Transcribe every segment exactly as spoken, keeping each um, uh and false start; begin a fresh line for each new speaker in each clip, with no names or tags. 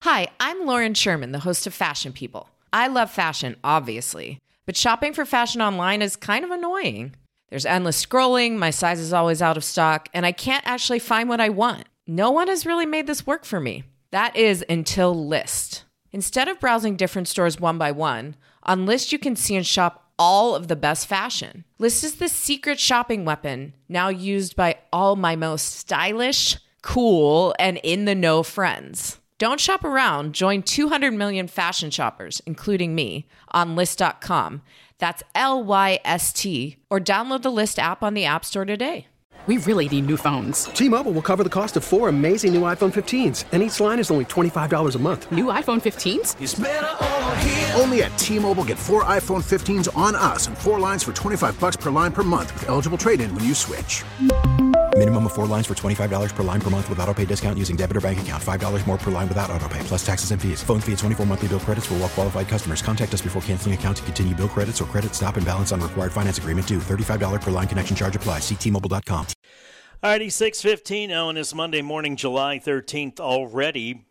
Hi, I'm Lauren Sherman, the host of Fashion People. I love fashion, obviously, but shopping for fashion online is kind of annoying. There's endless scrolling, my size is always out of stock, and I can't actually find what I want. No one has really made this work for me. That is until Lyst. Instead of browsing different stores one by one, on Lyst you can see and shop all of the best fashion. Lyst is the secret shopping weapon now used by all my most stylish, cool, and in-the-know friends. Don't shop around. Join two hundred million fashion shoppers, including me, on Lyst dot com. That's L Y S T. Or download the Lyst app on the App Store today.
We really need new phones.
T-Mobile will cover the cost of four amazing new iPhone fifteens, and each line is only twenty-five dollars a month.
New iPhone fifteens?
It's better over here.
Only at T-Mobile, get four iPhone fifteens on us and four lines for twenty-five bucks per line per month with eligible trade-in when you switch.
Minimum of four lines for twenty-five dollars per line per month with autopay discount using debit or bank account. five dollars more per line without autopay, plus taxes and fees. Phone fee at twenty-four monthly bill credits for well-qualified customers. Contact us before canceling account to continue bill credits or credit stop and balance on required finance agreement due. thirty-five dollars per line connection charge applies. See T Mobile dot com.
All righty, six fifteen on this Monday morning, July thirteenth already.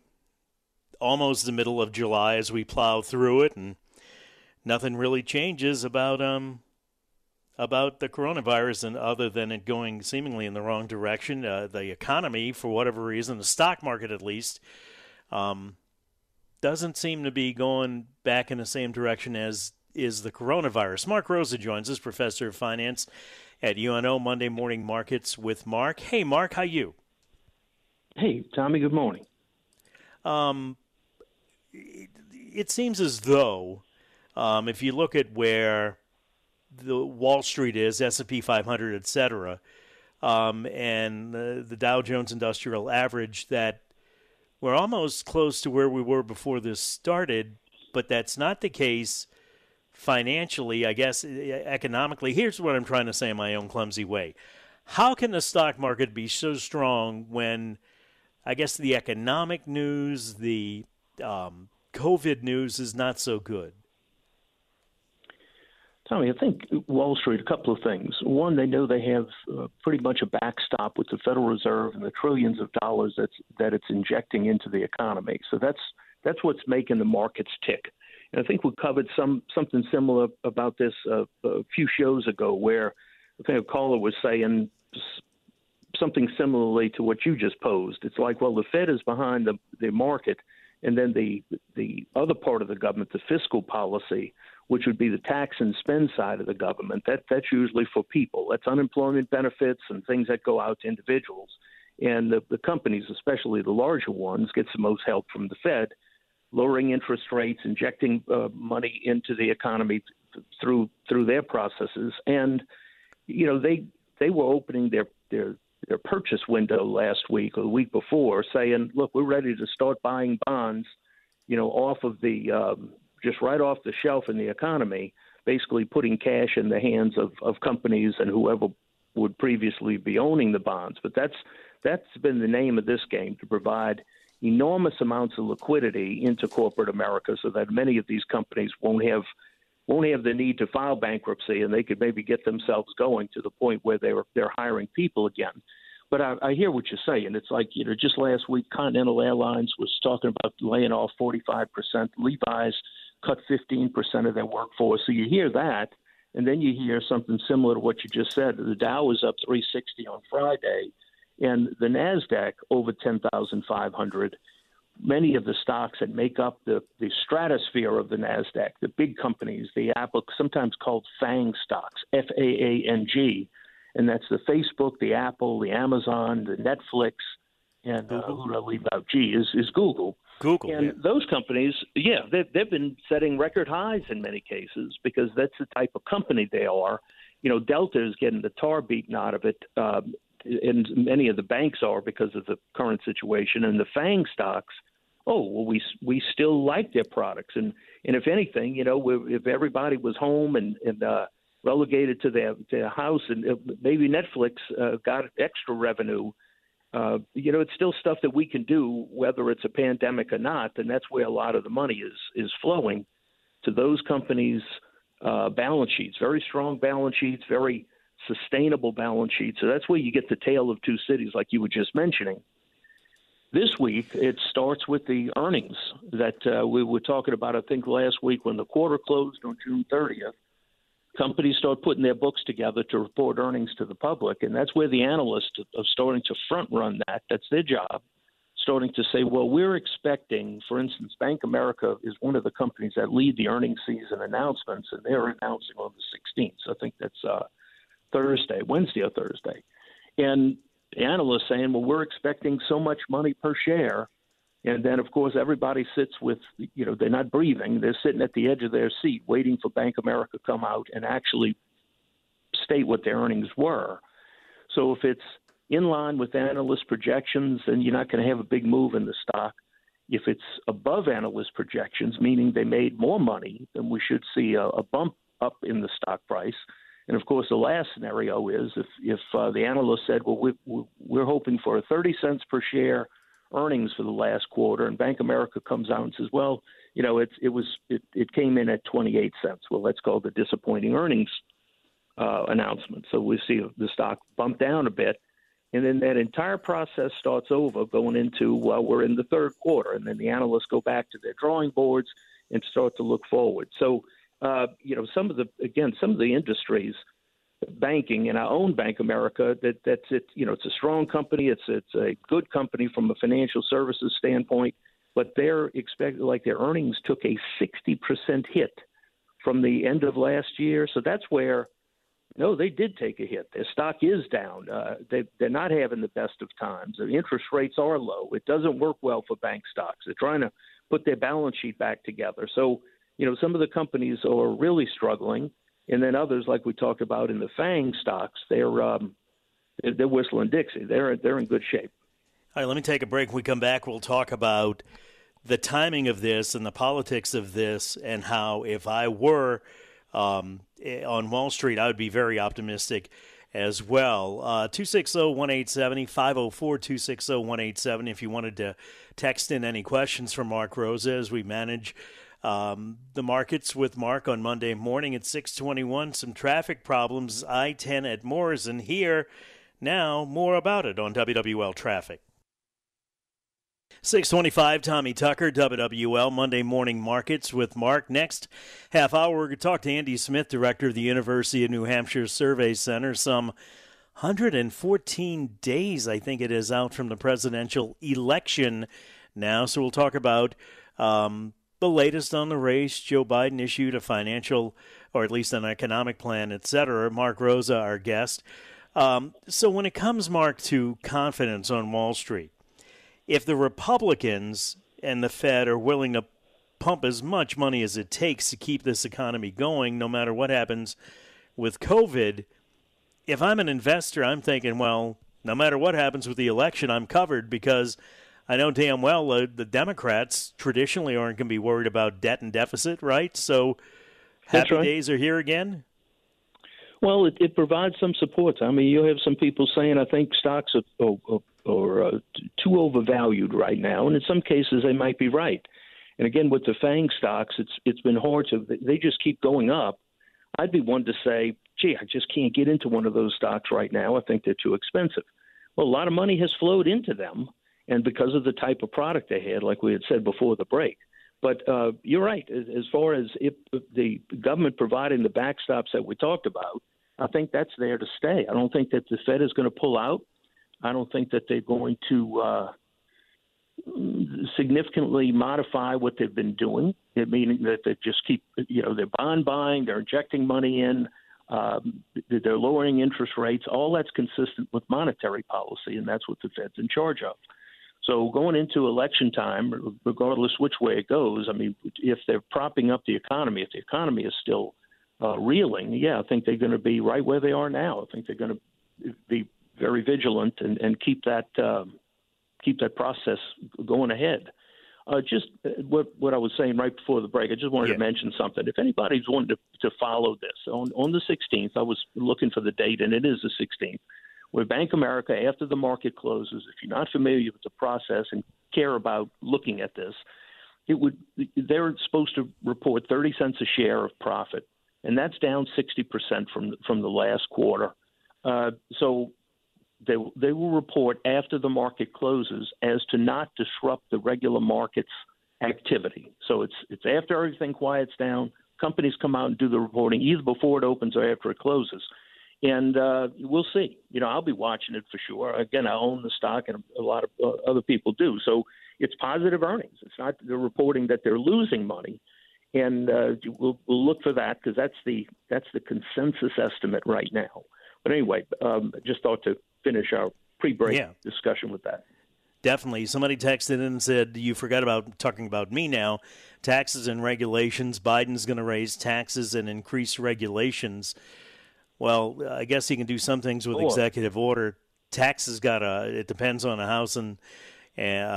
Almost the middle of July as we plow through it, and nothing really changes about um about the coronavirus, and other than it going seemingly in the wrong direction. Uh, the economy, for whatever reason, the stock market at least, um, doesn't seem to be going back in the same direction as is the coronavirus. Mark Rosa joins us, professor of finance at U N O. Monday Morning Markets with Mark. Hey, Mark, how you?
Hey, Tommy, good morning.
Um, it, it seems as though um, if you look at where the Wall Street is, S and P five hundred, et cetera, um, and the, the Dow Jones Industrial Average, that we're almost close to where we were before this started, but that's not the case financially, I guess, economically. Here's what I'm trying to say in my own clumsy way. How can the stock market be so strong when, I guess, the economic news, the um, COVID news is not so good?
Tommy, I think Wall Street, a couple of things. One, they know they have uh, pretty much a backstop with the Federal Reserve and the trillions of dollars that's, that it's injecting into the economy. So that's that's what's making the markets tick. And I think we covered some something similar about this uh, a few shows ago, where I think a caller was saying something similarly to what you just posed. It's like, well, the Fed is behind the, the market, and then the the other part of the government, the fiscal policy, which would be the tax and spend side of the government, that that's usually for people. That's unemployment benefits and things that go out to individuals. And the, the companies, especially the larger ones, gets the most help from the Fed, lowering interest rates, injecting uh, money into the economy th- through through their processes. And, you know, they they were opening their, their, their purchase window last week or the week before, saying, look, we're ready to start buying bonds, you know, off of the um, just right off the shelf in the economy, basically putting cash in the hands of, of companies and whoever would previously be owning the bonds. But that's that's been the name of this game, to provide enormous amounts of liquidity into corporate America so that many of these companies won't have won't have the need to file bankruptcy, and they could maybe get themselves going to the point where they're they're hiring people again. But I, I hear what you're saying. It's like, you know, just last week, Continental Airlines was talking about laying off forty-five percent. Levi's cut fifteen percent of their workforce. So you hear that, and then you hear something similar to what you just said. The Dow was up three sixty on Friday, and the NASDAQ over ten thousand five hundred. Many of the stocks that make up the, the stratosphere of the NASDAQ, the big companies, the Apple, sometimes called FANG stocks, F A A N G, and that's the Facebook, the Apple, the Amazon, the Netflix, and uh, who did I leave out? G is, is Google.
Google.
And
yeah.
those companies, yeah, they've, they've been setting record highs in many cases because that's the type of company they are. You know, Delta is getting the tar beaten out of it, um, and many of the banks are because of the current situation. And the FANG stocks, oh, well, we we still like their products. And, and if anything, you know, if everybody was home and, and uh, relegated to their, their house, and maybe Netflix uh, got extra revenue, Uh, you know, it's still stuff that we can do, whether it's a pandemic or not, and that's where a lot of the money is is flowing to those companies' uh, balance sheets, very strong balance sheets, very sustainable balance sheets. So that's where you get the tale of two cities, like you were just mentioning. This week, it starts with the earnings that uh, we were talking about, I think, last week when the quarter closed on June thirtieth. Companies start putting their books together to report earnings to the public, and that's where the analysts are starting to front-run that. That's their job, starting to say, well, we're expecting, for instance, Bank of America is one of the companies that lead the earnings season announcements, and they're announcing on the sixteenth. So I think that's uh, Thursday, Wednesday or Thursday. And the analysts saying, well, we're expecting so much money per share. And then, of course, everybody sits with, you know, they're not breathing. They're sitting at the edge of their seat waiting for Bank of America to come out and actually state what their earnings were. So if it's in line with analyst projections, then you're not going to have a big move in the stock. If it's above analyst projections, meaning they made more money, then we should see a, a bump up in the stock price. And, of course, the last scenario is if, if uh, the analyst said, well, we, we're hoping for a thirty cents per share earnings for the last quarter, and Bank of America comes out and says, well, you know, it's, it was it, it came in at twenty-eight cents. Well, that's called the disappointing earnings uh, announcement. So we see the stock bump down a bit. And then that entire process starts over going into, well, we're in the third quarter. And then the analysts go back to their drawing boards and start to look forward. So, uh, you know, some of the, again, some of the industries, banking and our own Bank of America, that that's it, you know, it's a strong company. It's, it's a good company from a financial services standpoint, but they're expected, like their earnings took a sixty percent hit from the end of last year. So that's where, no, they did take a hit. Their stock is down. Uh, they, they're not having the best of times. The interest rates are low. It doesn't work well for bank stocks. They're trying to put their balance sheet back together. So, you know, some of the companies are really struggling, and then others, like we talked about in the FANG stocks, they're um, they're, they're whistling Dixie. They're they're in good shape.
All right, let me take a break. When we come back, we'll talk about the timing of this and the politics of this, and how if I were um, on Wall Street, I would be very optimistic as well. Uh, two six zero, one eight seven zero, five oh four, two six zero, one eight seven zero if you wanted to text in any questions for Mark Rosa as we manage um, the markets with Mark on Monday morning at six twenty-one. Some traffic problems, I ten at Morrison here. Now, more about it on W W L Traffic. six twenty-five, Tommy Tucker, W W L Monday Morning Markets with Mark. Next half hour, we're going to talk to Andy Smith, director of the University of New Hampshire Survey Center. Some one hundred fourteen days, I think it is, out from the presidential election now. So we'll talk about um, the latest on the race. Joe Biden issued a financial, or at least an economic plan, et cetera. Mark Rosa, our guest. Um, so when it comes, Mark, to confidence on Wall Street, if the Republicans and the Fed are willing to pump as much money as it takes to keep this economy going, no matter what happens with COVID, if I'm an investor, I'm thinking, well, no matter what happens with the election, I'm covered, because I know damn well uh, the Democrats traditionally aren't going to be worried about debt and deficit, right? So happy
right.
days are here again?
Well, it, it provides some support. I mean, you have some people saying, I think stocks are, are, are, are uh, too overvalued right now, and in some cases they might be right. And again, with the FANG stocks, it's it's been hard to – they just keep going up. I'd be one to say, gee, I just can't get into one of those stocks right now. I think they're too expensive. Well, a lot of money has flowed into them, and because of the type of product they had, like we had said before the break. But uh, you're right. As, as far as if the government providing the backstops that we talked about, I think that's there to stay. I don't think that the Fed is going to pull out. I don't think that they're going to uh, significantly modify what they've been doing, meaning that they just keep, you know, they're bond buying, they're injecting money in, um, they're lowering interest rates. All that's consistent with monetary policy, and that's what the Fed's in charge of. So going into election time, regardless which way it goes, I mean, if they're propping up the economy, if the economy is still uh, reeling, yeah, I think they're going to be right where they are now. I think they're going to be very vigilant and, and keep that um, keep that process going ahead. Uh, just what what I was saying right before the break, I just wanted yeah. to mention something. If anybody's wanting to, to follow this, on, on the sixteenth, I was looking for the date, and it is the sixteenth, where Bank of America, after the market closes, if you're not familiar with the process and care about looking at this, it would they're supposed to report thirty cents a share of profit, and that's down sixty percent from from the last quarter. Uh, so they they will report after the market closes as to not disrupt the regular market's activity. So it's it's after everything quiets down, companies come out and do the reporting either before it opens or after it closes. And uh, we'll see. You know, I'll be watching it for sure. Again, I own the stock, and a lot of uh, other people do. So it's positive earnings. It's not the reporting that they're losing money. And uh, we'll, we'll look for that because that's the that's the consensus estimate right now. But anyway, um, just thought to finish our pre-break
yeah.
discussion with that.
Definitely. Somebody texted in and said, you forgot about talking about me now. Taxes and regulations. Biden's going to raise taxes and increase regulations. Well, I guess he can do some things with
Sure.
executive order. Taxes got a, it depends on the House and, uh,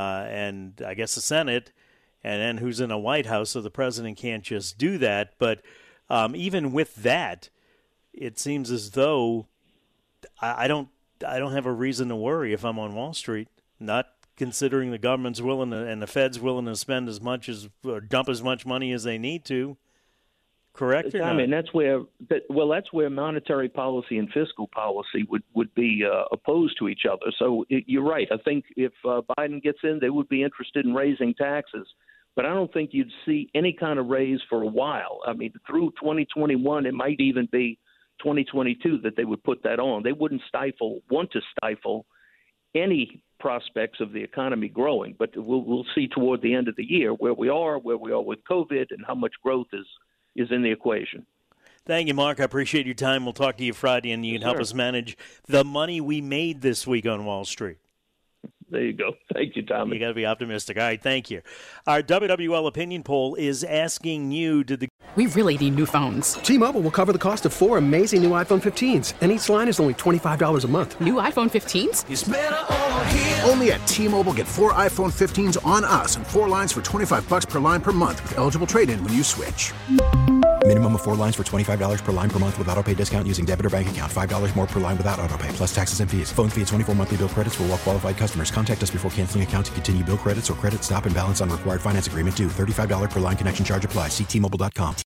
and I guess the Senate, and then who's in a White House, so the president can't just do that. But um, even with that, it seems as though I, I don't I don't have a reason to worry if I'm on Wall Street, not considering the government's willing to, and the Fed's willing to spend as much as or dump as much money as they need to. Correct? Or
I
not?
mean, that's where that, well, that's where monetary policy and fiscal policy would would be uh, opposed to each other. So it, you're right. I think if uh, Biden gets in, they would be interested in raising taxes, but I don't think you'd see any kind of raise for a while. I mean, through twenty twenty-one, it might even be twenty twenty-two that they would put that on. They wouldn't stifle, want to stifle any prospects of the economy growing, but we'll, we'll see toward the end of the year where we are, where we are with COVID, and how much growth is, is in the equation.
Thank you, Mark. I appreciate your time. We'll talk to you Friday, and you can
Sure.
help us manage the money we made this week on Wall Street.
There you go. Thank you, Tommy.
You got to be optimistic. All right, thank you. Our W W L opinion poll is asking you, did the
We really need new phones.
T-Mobile will cover the cost of four amazing new iPhone fifteens, and each line is only twenty-five dollars a month.
New iPhone fifteens?
It's better over here. Only at T-Mobile, get four iPhone fifteens on us and four lines for twenty-five bucks per line per month with eligible trade-in when you switch.
Minimum of four lines for twenty-five dollars per line per month with autopay discount using debit or bank account. five dollars more per line without autopay, plus taxes and fees. Phone fee at twenty-four monthly bill credits for well-qualified customers. Contact us before canceling account to continue bill credits or credit stop and balance on required finance agreement due. thirty-five dollars per line connection charge applies. See T Mobile dot com.